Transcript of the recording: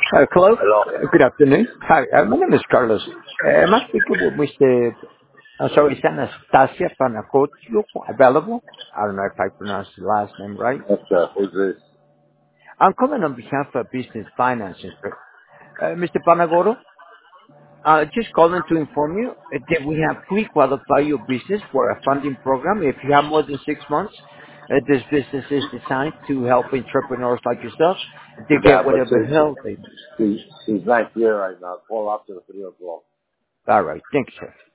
Hello. Hello. Good afternoon. Hi, my name is Carlos. Am I speaking with Mr. Sorry, is Anastasia Panagotio available? I don't know if I pronounced the last name right. Yes, sir. Who's this? I'm calling on behalf of Business Finances. Mr. Panagoro, just calling to inform you that we have pre-qualified your business for a funding program. If you have more than 6 months, this business is designed to help entrepreneurs like yourself to Yeah, get but whatever help they need. she's not here right now. Call after 3 o'clock. All right. Thanks, sir.